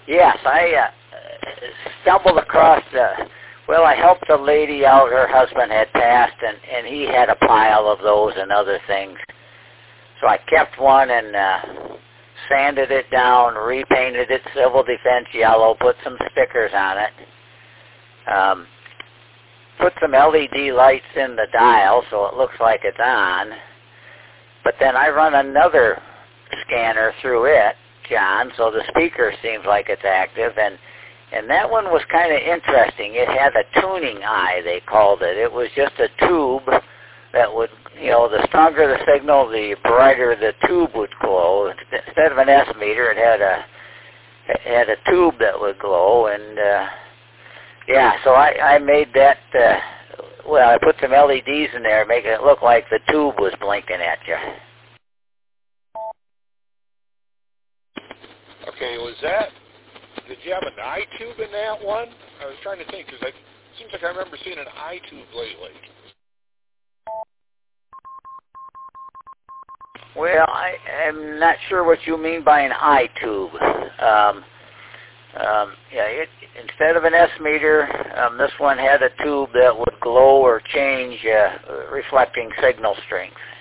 Yes, I stumbled across well, I helped a lady out. Her husband had passed, and he had a pile of those and other things. So I kept one and sanded it down, repainted it civil defense yellow, put some stickers on it, put some LED lights in the dial so it looks like it's on. But then I run another scanner through it, John, so the speaker seems like it's active, and that one was kind of interesting. It had a tuning eye, they called it. It was just a tube that would, the stronger the signal, the brighter the tube would glow. Instead of an S meter, it had a tube that would glow, and so I made that. I put some LEDs in there, making it look like the tube was blinking at you. Okay, did you have an eye tube in that one? I was trying to think, because it seems like I remember seeing an eye tube lately. Well, I'm not sure what you mean by an eye tube. Instead of an S meter, this one had a tube that would glow or change reflecting signal strength.